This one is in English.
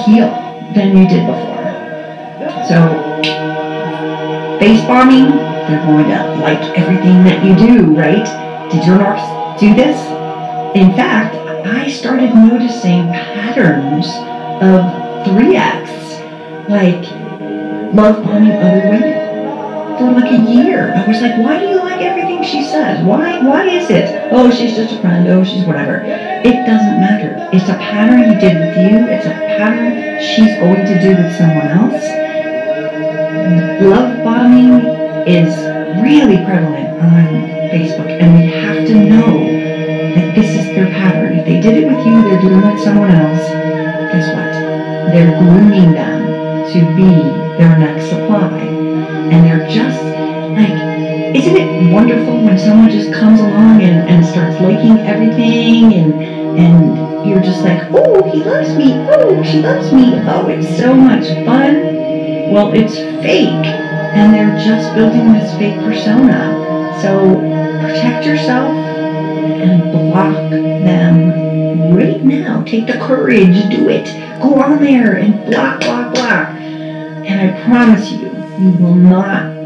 heal than you did before. So, face bombing, they're going to like everything that you do, right? Did your narc do this? In fact, I started noticing patterns of 3X, like love bombing other women for like a year. I was like, why do you like everything she says? Why is it? Oh, she's just a friend. Oh, she's whatever. It doesn't matter. It's a pattern he did with you. It's a pattern she's going to do with someone else. Love bombing is really prevalent on Facebook, and we have to know that this is their pattern. If they did it with you, they're doing it with someone else. Guess what? They're grooming them to be their next supply. And they're just like, isn't it wonderful when someone just comes along and starts liking everything and you're just like, oh, he loves me, oh, she loves me, oh, it's so much fun. Well, it's fake, and they're just building this fake persona. So protect yourself and block them right now. Take the courage, do it. Go on there and block. And I promise you, you will not